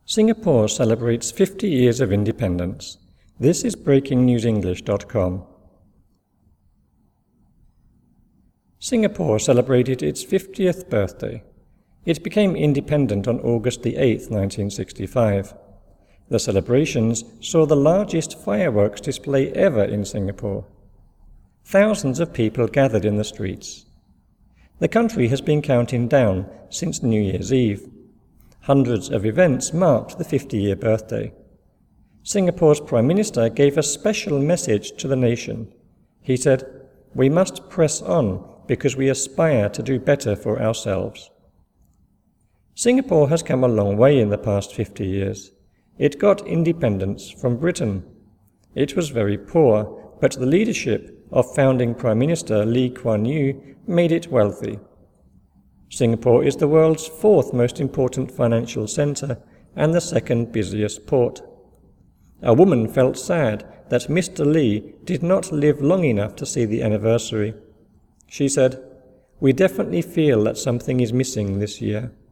Singapore celebrates 50 years of independence. This is BreakingNewsEnglish.com. Singapore celebrated its 50th birthday. It became independent on August 8, 1965. The celebrations saw the largest fireworks display ever in Singapore. Thousands of people gathered in the streets. The country has been counting down since New Year's Eve. Hundreds of events marked the 50-year birthday. Singapore's Prime Minister gave a special message to the nation. He said, "We must press on because we aspire to do better for ourselves." Singapore has come a long way in the past 50 years. It got independence from Britain. It was very poor, but the leadership of founding Prime Minister Lee Kuan Yew made it wealthy. Singapore is the world's fourth most important financial centre and the second busiest port. A woman felt sad that Mr. Lee did not live long enough to see the anniversary. She said, "We definitely feel that something is missing this year."